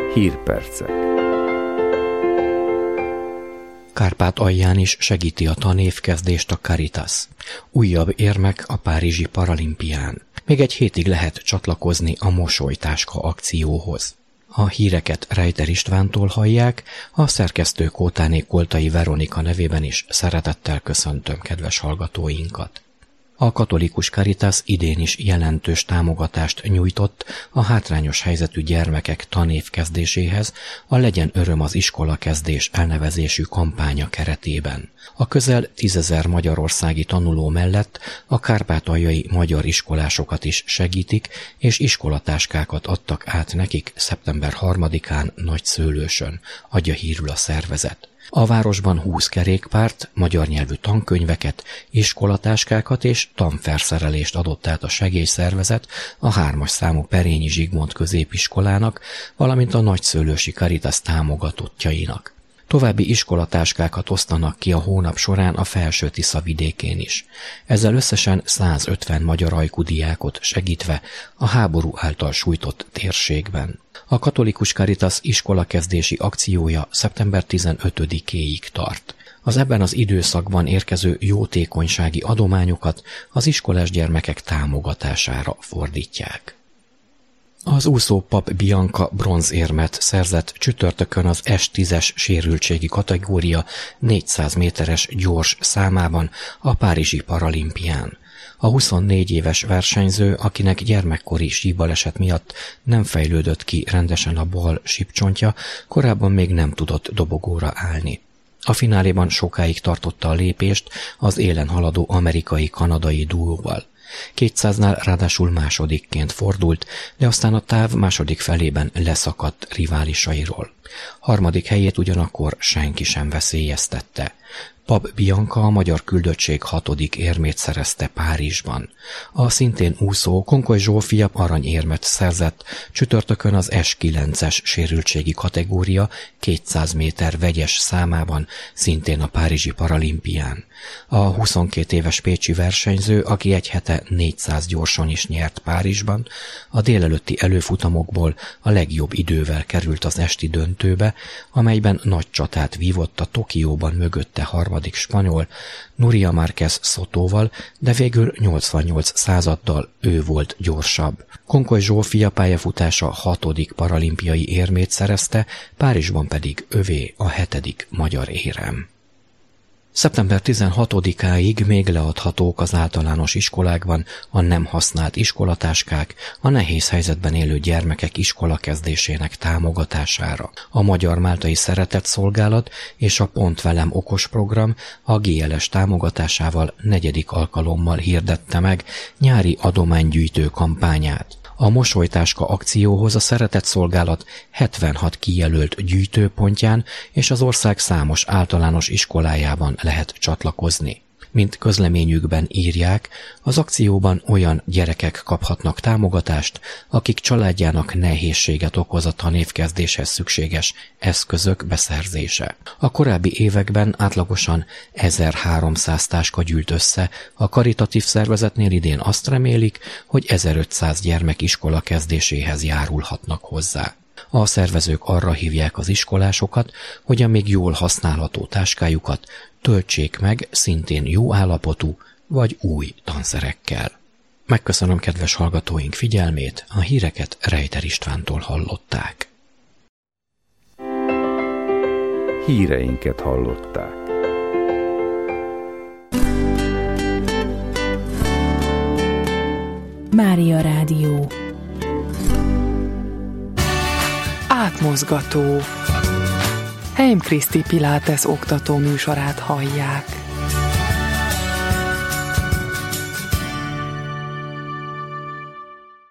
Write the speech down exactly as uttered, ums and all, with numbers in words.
Hírpercek. Kárpátalján is segíti a tanévkezdést a Caritas. Újabb érmek a párizsi paralimpián. Még egy hétig lehet csatlakozni a mosolytáska akcióhoz. A híreket Rejter Istvántól hallják, a szerkesztő Kótáné Koltai Veronika nevében is szeretettel köszöntöm kedves hallgatóinkat. A katolikus Caritas idén is jelentős támogatást nyújtott a hátrányos helyzetű gyermekek tanévkezdéséhez a Legyen öröm az iskola kezdés elnevezésű kampánya keretében. A közel tízezer magyarországi tanuló mellett a kárpátaljai magyar iskolásokat is segítik, és iskolatáskákat adtak át nekik szeptember harmadikán Nagyszőlősön, adja hírül a szervezet. A városban húsz kerékpárt, magyar nyelvű tankönyveket, iskolatáskákat és tanfelszerelést adott át a segélyszervezet a hármas számú Perényi Zsigmond középiskolának, valamint a Nagyszőlősi Caritas támogatottjainak. További iskolatáskákat osztanak ki a hónap során a Felső-Tisza vidékén is. Ezzel összesen százötven magyar ajkú diákot segítve a háború által sújtott térségben. A katolikus Caritas iskolakezdési akciója szeptember tizenötödikéig tart. Az ebben az időszakban érkező jótékonysági adományokat az iskolás gyermekek támogatására fordítják. Az úszó Pap Bianca bronzérmet szerzett csütörtökön az es tízes sérültségi kategória négyszáz méteres gyors számában a párizsi paralimpián. A huszonnégy éves versenyző, akinek gyermekkori síbaleset miatt nem fejlődött ki rendesen a bal sípcsontja, korábban még nem tudott dobogóra állni. A fináléban sokáig tartotta a lépést az élen haladó amerikai-kanadai duóval. kétszáznál ráadásul másodikként fordult, de aztán a táv második felében leszakadt riválisairól. Harmadik helyét ugyanakkor senki sem veszélyeztette. Pap Bianca a magyar küldöttség hatodik érmét szerezte Párizsban. A szintén úszó Konkoly Zsófia aranyérmet szerzett csütörtökön az es kilences sérültségi kategória kétszáz méter vegyes számában, szintén a párizsi paralimpián. A huszonkét éves pécsi versenyző, aki egy hete négyszáz gyorsan is nyert Párizsban, a délelőtti előfutamokból a legjobb idővel került az esti döntőbe, amelyben nagy csatát vívott a Tokióban mögötte harmadik spanyol Nuria Márquez Sotóval, de végül nyolcvannyolc századdal ő volt gyorsabb. Konkoly Zsófia pályafutása hatodik paralimpiai érmét szerezte, Párizsban pedig övé a hetedik magyar érem. szeptember tizenhatodikáig még leadhatók az általános iskolákban a nem használt iskolatáskák a nehéz helyzetben élő gyermekek iskolakezdésének támogatására. A Magyar Máltai Szeretett Szolgálat és a Pont Velem okos program a gé el es támogatásával negyedik alkalommal hirdette meg nyári adománygyűjtő kampányát. A mosolytáska akcióhoz a Szeretett Szolgálat hetvenhat kijelölt gyűjtőpontján és az ország számos általános iskolájában lehet csatlakozni. Mint közleményükben írják, az akcióban olyan gyerekek kaphatnak támogatást, akik családjának nehézséget okoz a tanévkezdéshez szükséges eszközök beszerzése. A korábbi években átlagosan ezerháromszáz táska gyűlt össze, a karitatív szervezetnél idén azt remélik, hogy ezerötszáz gyermek iskola kezdéséhez járulhatnak hozzá. A szervezők arra hívják az iskolásokat, hogy a még jól használható táskájukat töltsék meg szintén jó állapotú vagy új tanszerekkel. Megköszönöm kedves hallgatóink figyelmét, a híreket Rejter Istvántól hallották. Híreinket hallották. Mária Rádió. Átmozgató. Heim Kriszti Pilates oktató műsorát hallják.